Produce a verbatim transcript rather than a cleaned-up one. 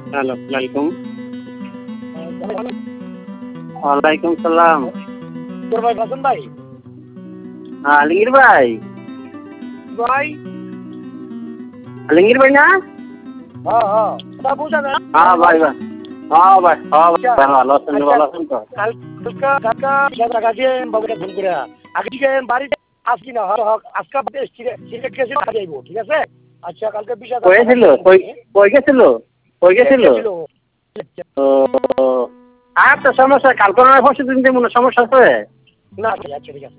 Hello, আসসালামু আলাইকুম। ওয়ালাইকুম সালাম। ভাই হাসান ভাই। হ্যাঁ, আলমগীর ভাই। ভাই। আলমগীর ভাই না? হ্যাঁ হ্যাঁ কথা বুঝা না। হ্যাঁ ভাই ভাই। হ্যাঁ ভাই, হ্যাঁ ভাই, ভালো আছেন, ভালো আছেন তো? কালকা কালকা জায়গা দিয়ে বাবুকে ফোন করে আগে থেকে বাড়িতে আসছি না হক আজকে সিলেট গেছিল যাইব, ঠিক আছে? আচ্ছা কালকে বিষয় কই ছিল? কই কই গেছিল? কই গেছিল? ও আচ্ছা, সমস্যা কালকে নয় পরশু দিন যেমন সমস্যা আছে। না আচ্ছা ঠিক আছে।